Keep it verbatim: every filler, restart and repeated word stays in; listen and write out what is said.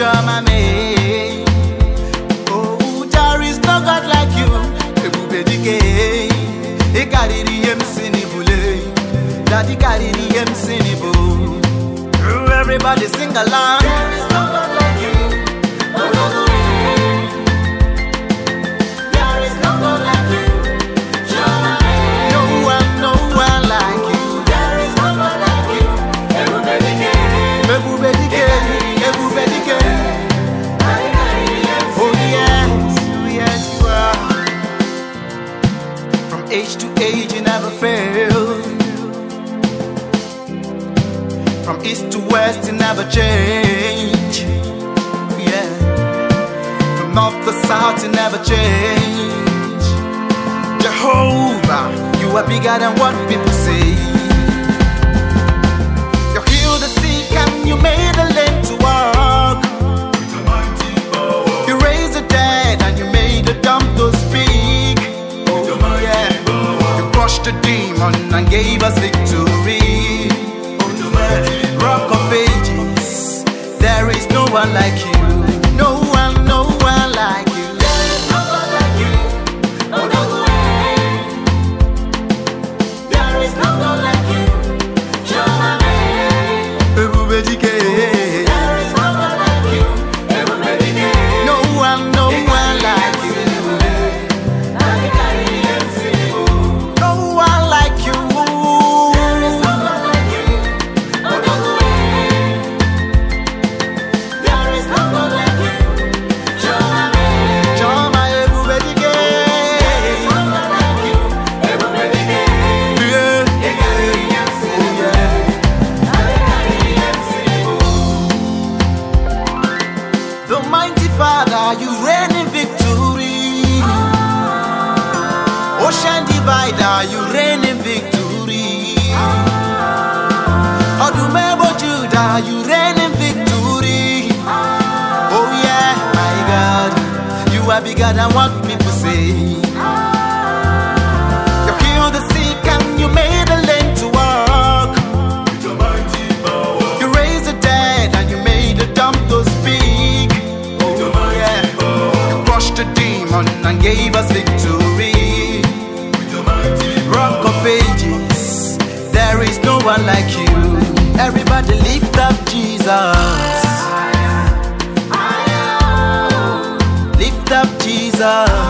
Chamame. Oh, there is no God like you. Ebubedike, Ekariri em sinibule, Daddy Kariri em sinibu. Everybody sing along. There is no God like you. Oh, no, no. There is no God like you. Chamame. No one, no one like you. There is no God like you. Ebubedike, Ebubedike, Ebubedike. Oh yes, yes you are. From age to age you never fail. From east to west you never change. Yeah. From north to south you never change. Jehovah, you are bigger than what people say. You heal the sick and you made the lame to walk. You raised the dead and you made the dumb to speak. Oh yeah. You crushed the demon and gave us victory. Rock of ages, there is no one like you. No one, no one like you. There is no one like you. Oh no way. There is no one like you. Chamame. Ebubedike. There is no one like you. Ebubedike. No one, no one like you. No one like you. There is no one like you. Oh no. Father, you reign in victory. Ocean divider, you reign in victory. Odumebo Judah, you reign in victory. Oh yeah, my God, you are bigger than what people say. You heal the sick and you made the lame to walk. You raised the dead and you made the dumb to speak. The demon and gave us victory. Rock of ages, there is no one like you. Everybody lift up Jesus. Lift up Jesus.